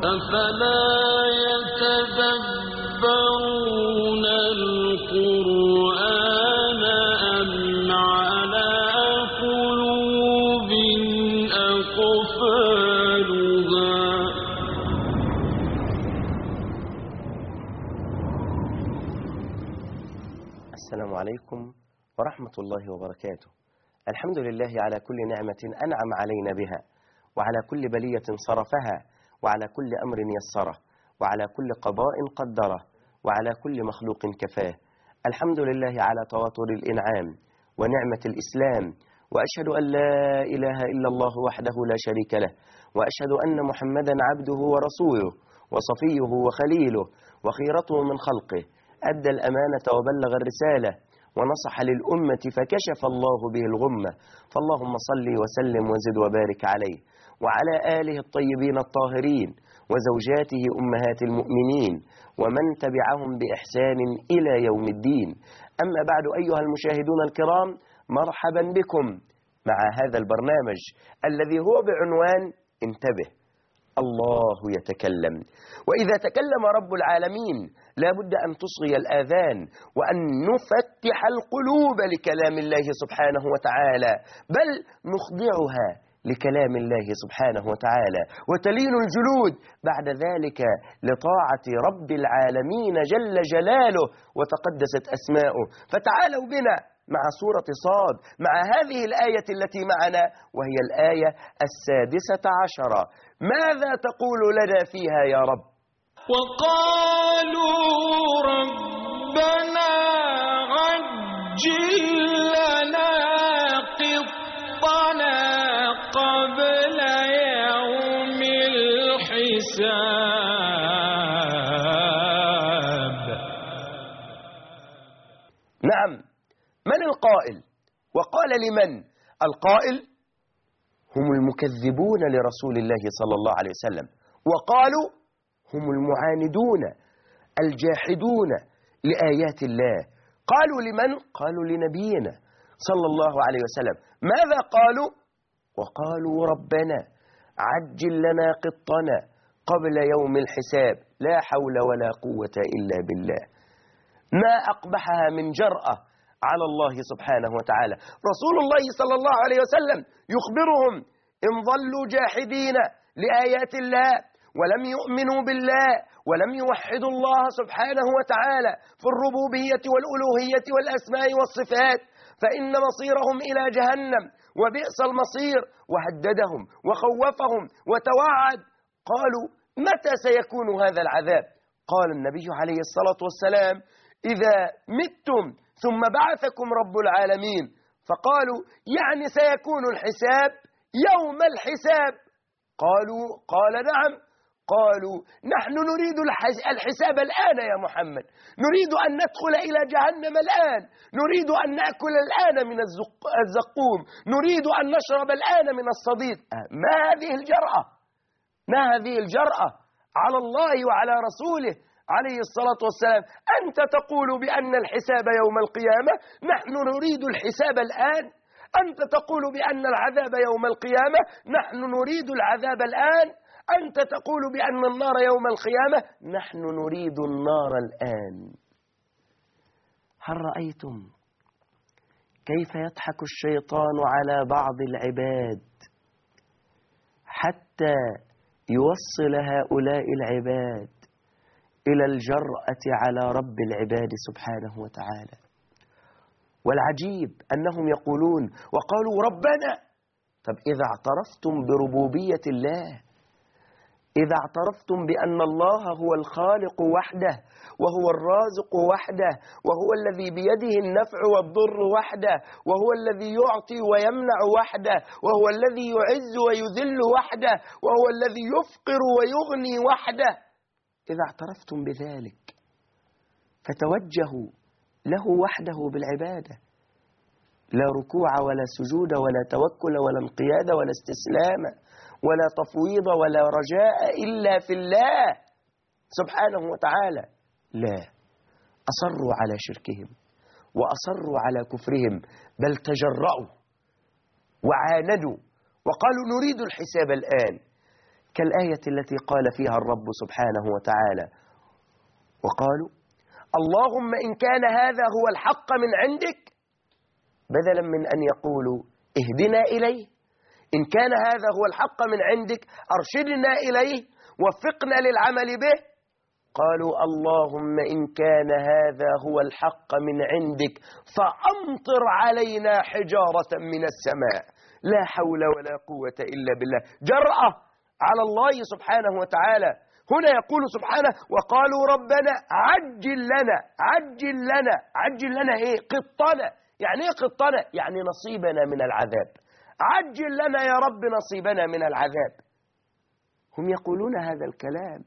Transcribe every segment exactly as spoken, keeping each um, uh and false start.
أفلا يتدبرون القرآن أم على قلوب أقفالها. السلام عليكم ورحمة الله وبركاته. الحمد لله على كل نعمة أنعم علينا بها، وعلى كل بلية صرفها، وعلى كل أمر يسره، وعلى كل قضاء قدره، وعلى كل مخلوق كفاه. الحمد لله على تواتر الإنعام ونعمة الإسلام، وأشهد أن لا إله إلا الله وحده لا شريك له، وأشهد أن محمدا عبده ورسوله وصفيه وخليله وخيرته من خلقه، أدى الأمانة وبلغ الرسالة ونصح للأمة فكشف الله به الغمة. فاللهم صل وسلم وزد وبارك عليه وعلى آله الطيبين الطاهرين وزوجاته أمهات المؤمنين ومن تبعهم بإحسان إلى يوم الدين. أما بعد أيها المشاهدون الكرام، مرحبا بكم مع هذا البرنامج الذي هو بعنوان انتبه الله يتكلم. وإذا تكلم رب العالمين لا بد أن تصغي الآذان وأن نفتح القلوب لكلام الله سبحانه وتعالى، بل نخضعها لكلام الله سبحانه وتعالى وتلين الجلود بعد ذلك لطاعة رب العالمين جل جلاله وتقدست أسماؤه. فتعالوا بنا مع سورة صاد، مع هذه الآية التي معنا وهي الآية السادسة عشرة. ماذا تقول لنا فيها يا رب؟ وقالوا ربنا عجل لنا قطنا قبل يوم الحساب. نعم، من القائل؟ وقال لمن؟ القائل هم المكذبون لرسول الله صلى الله عليه وسلم، وقالوا هم المعاندون الجاحدون لآيات الله. قالوا لمن؟ قالوا لنبينا صلى الله عليه وسلم. ماذا قالوا؟ وقالوا ربنا عجل لنا قطنا قبل يوم الحساب. لا حول ولا قوة إلا بالله. ما أقبحها من جرأة على الله سبحانه وتعالى. رسول الله صلى الله عليه وسلم يخبرهم إن ظلوا جاحدين لآيات الله ولم يؤمنوا بالله ولم يوحدوا الله سبحانه وتعالى في الربوبية والألوهية والأسماء والصفات فإن مصيرهم إلى جهنم وبئس المصير. وهددهم وخوفهم وتوعد. قالوا متى سيكون هذا العذاب؟ قال النبي عليه الصلاة والسلام إذا متم ثم بعثكم رب العالمين. فقالوا يعني سيكون الحساب يوم الحساب؟ قالوا قال نعم. قالوا نحن نريد الحساب الآن يا محمد، نريد أن ندخل إلى جهنم الآن، نريد أن نأكل الآن من الزقوم، نريد أن نشرب الآن من الصديد. ما هذه الجرأة؟ ما هذه الجرأة على الله وعلى رسوله عليه الصلاة والسلام؟ أنت تقول بأن الحساب يوم القيامة، نحن نريد الحساب الآن. أنت تقول بأن العذاب يوم القيامة، نحن نريد العذاب الآن. أنت تقول بأن النار يوم القيامة، نحن نريد النار الآن. هل رأيتم كيف يضحك الشيطان على بعض العباد حتى يوصل هؤلاء العباد إلى الجرأة على رب العباد سبحانه وتعالى؟ والعجيب أنهم يقولون وقالوا ربنا. طب إذا اعترفتم بربوبية الله، إذا اعترفتم بأن الله هو الخالق وحده وهو الرازق وحده وهو الذي بيده النفع والضر وحده وهو الذي يعطي ويمنع وحده وهو الذي يعز ويذل وحده وهو الذي يفقر ويغني وحده، إذا اعترفتم بذلك فتوجهوا له وحده بالعبادة، لا ركوع ولا سجود ولا توكل ولا انقياد ولا استسلام ولا تفويض ولا رجاء إلا في الله سبحانه وتعالى. لا، أصروا على شركهم وأصروا على كفرهم، بل تجرؤوا وعاندوا وقالوا نريد الحساب الآن. كالآية التي قال فيها الرب سبحانه وتعالى: وقالوا اللهم إن كان هذا هو الحق من عندك، بدلا من أن يقولوا اهدنا إليه، إن كان هذا هو الحق من عندك أرشدنا إليه وفقنا للعمل به، قالوا اللهم إن كان هذا هو الحق من عندك فأمطر علينا حجارة من السماء. لا حول ولا قوة إلا بالله. جرأة على الله سبحانه وتعالى. هنا يقول سبحانه: وقالوا ربنا عجل لنا عجل لنا عجل لنا إيه؟ قطنا. يعني إيه قطنا؟ يعني نصيبنا من العذاب. عجل لنا يا رب نصيبنا من العذاب. هم يقولون هذا الكلام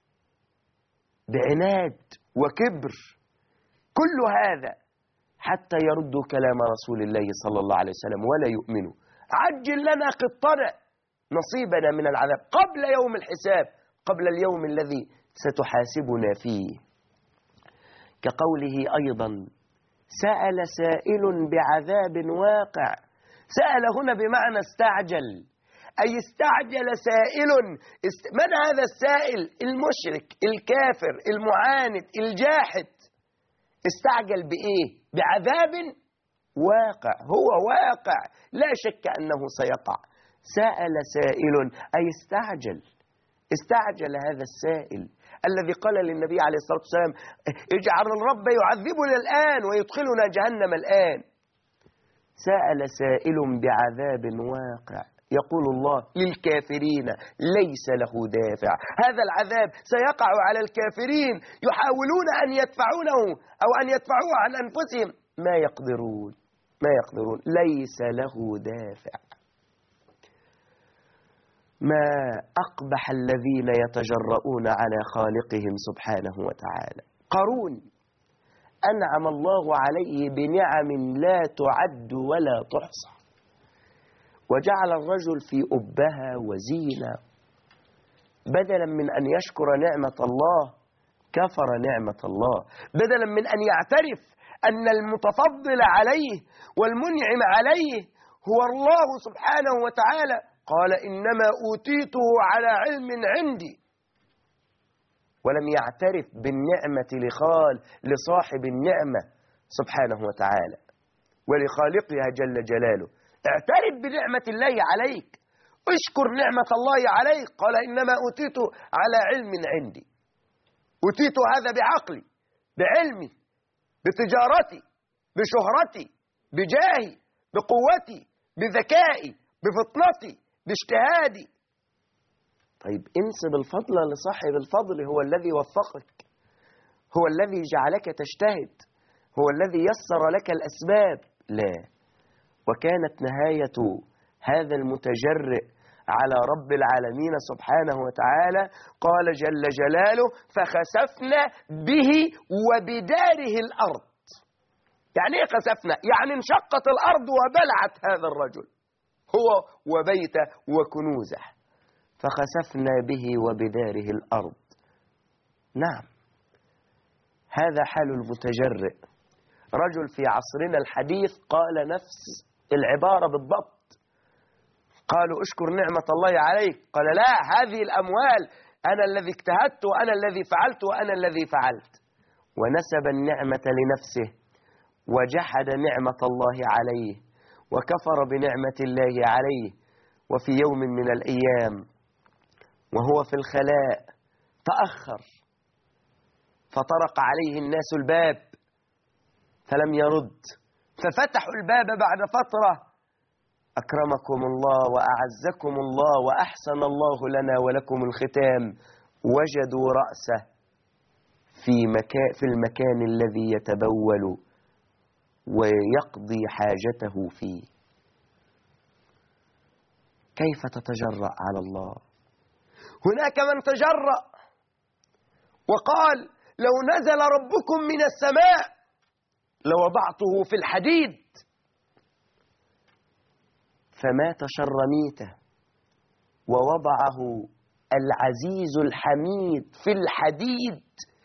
بعناد وكبر، كل هذا حتى يردوا كلام رسول الله صلى الله عليه وسلم ولا يؤمنوا. عجل لنا قطنا نصيبنا من العذاب قبل يوم الحساب، قبل اليوم الذي ستحاسبنا فيه. كقوله أيضا: سأل سائل بعذاب واقع. سأل هنا بمعنى استعجل، أي استعجل سائل. است... من هذا السائل؟ المشرك الكافر المعاند الجاحد. استعجل بإيه؟ بعذاب واقع. هو واقع لا شك أنه سيقع. سأل سائل أي استعجل استعجل هذا السائل الذي قال للنبي عليه الصلاة والسلام: اجعل الرب يعذبنا الآن ويدخلنا جهنم الآن. سأل سائل بعذاب واقع. يقول الله للكافرين: ليس له دافع. هذا العذاب سيقع على الكافرين، يحاولون أن يدفعونه أو أن يدفعوه عن أنفسهم، ما يقدرون ما يقدرون ليس له دافع. ما أقبح الذين يتجرؤون على خالقهم سبحانه وتعالى. قارون أنعم الله عليه بنعم لا تعد ولا تحصى، وجعل الرجل في أبها وزينة. بدلا من أن يشكر نعمة الله كفر نعمة الله. بدلا من أن يعترف أن المتفضل عليه والمنعم عليه هو الله سبحانه وتعالى، قال: إنما أوتيته على علم عندي. ولم يعترف بالنعمة لخال لصاحب النعمة سبحانه وتعالى ولخالقها جل جلاله. اعترف بنعمة الله عليك، اشكر نعمة الله عليك. قال: إنما أوتيته على علم عندي. أوتيت هذا بعقلي، بعلمي، بتجارتي، بشهرتي، بجاهي، بقوتي، بذكائي، بفطنتي، باجتهادي. طيب انسب الفضل لصاحب الفضل. هو الذي وفقك، هو الذي جعلك تجتهد، هو الذي يسر لك الأسباب. لا. وكانت نهاية هذا المتجرئ على رب العالمين سبحانه وتعالى قال جل جلاله: فخسفنا به وبداره الأرض. يعني ايه خسفنا؟ يعني انشقت الأرض وبلعت هذا الرجل هو وبيته وكنوزه. فخسفنا به وبداره الأرض. نعم، هذا حال المتجرئ. رجل في عصرنا الحديث قال نفس العبارة بالضبط. قالوا: اشكر نعمة الله عليك. قال: لا، هذه الأموال أنا الذي اجتهدت وأنا الذي فعلت وأنا الذي فعلت. ونسب النعمة لنفسه وجحد نعمة الله عليه وكفر بنعمة الله عليه. وفي يوم من الأيام وهو في الخلاء تأخر، فطرق عليه الناس الباب فلم يرد، ففتحوا الباب بعد فترة. أكرمكم الله وأعزكم الله وأحسن الله لنا ولكم الختام. وجدوا رأسه في, مكان في المكان الذي يتبول ويقضي حاجته فيه. كيف تتجرأ على الله؟ هناك من تجرأ وقال: لو نزل ربكم من السماء لوضعته في الحديد. فمات شرميته ووضعه العزيز الحميد في الحديد.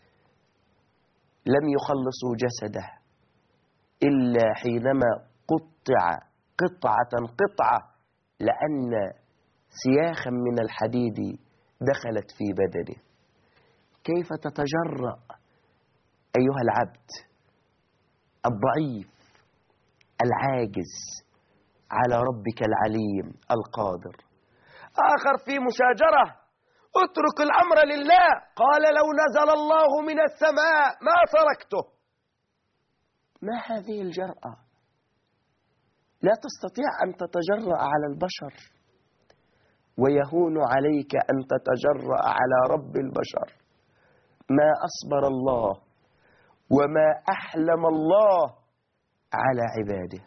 لم يخلصوا جسده إلا حينما قطع قطعة قطعة، لأن سياخا من الحديد دخلت في بدنه. كيف تتجرأ أيها العبد الضعيف العاجز على ربك العليم القادر؟ آخر في مشاجرة: اترك الأمر لله. قال: لو نزل الله من السماء ما تركته. ما هذه الجرأة؟ لا تستطيع أن تتجرأ على البشر، ويهون عليك أن تتجرأ على رب البشر. ما أصبر الله وما أحلم الله على عباده.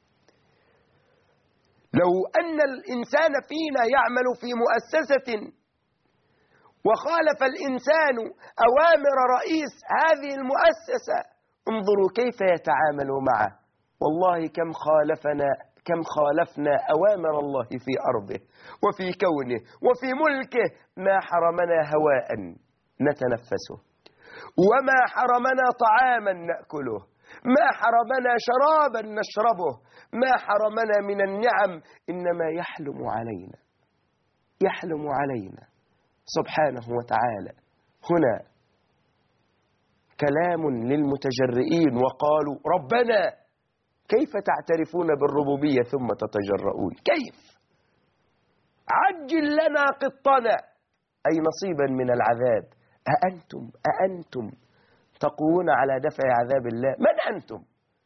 لو أن الإنسان فينا يعمل في مؤسسة وخالف الإنسان أوامر رئيس هذه المؤسسة، انظروا كيف يتعامل معه. والله كم خالفنا كم خالفنا أوامر الله في أرضه وفي كونه وفي ملكه. ما حرمنا هواء نتنفسه، وما حرمنا طعاما نأكله، ما حرمنا شرابا نشربه، ما حرمنا من النعم. إنما يحلم علينا يحلم علينا سبحانه وتعالى. هنا كلام للمتجرئين، وقالوا: ربنا كيف تعترفون بالربوبية ثم تتجرؤون؟ كيف؟ عجل لنا قطنا، أي نصيبا من العذاب. أأنتم أأنتم تقوون على دفع عذاب الله؟ من أنتم؟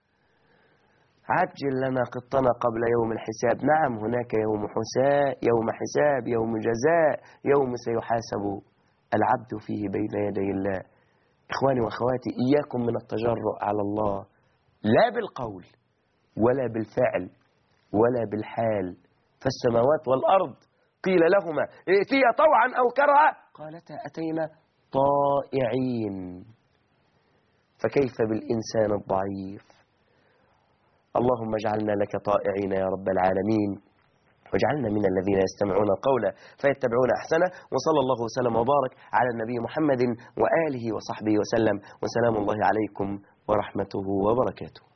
عجل لنا قطنا قبل يوم الحساب. نعم، هناك يوم حساب، يوم حساب، يوم جزاء، يوم سيحاسب العبد فيه بين يدي الله. إخواني وأخواتي، إياكم من التجرؤ على الله، لا بالقول ولا بالفعل ولا بالحال. فالسماوات والأرض قيل لهما ائتيا طوعا أو كرها قالتا أتينا طائعين. فكيف بالإنسان الضعيف؟ اللهم اجعلنا لك طائعين يا رب العالمين، واجعلنا من الذين يستمعون قولا فيتبعون أحسنه. وصلى الله وسلم وبارك على النبي محمد وآله وصحبه وسلم، وسلام الله عليكم ورحمته وبركاته.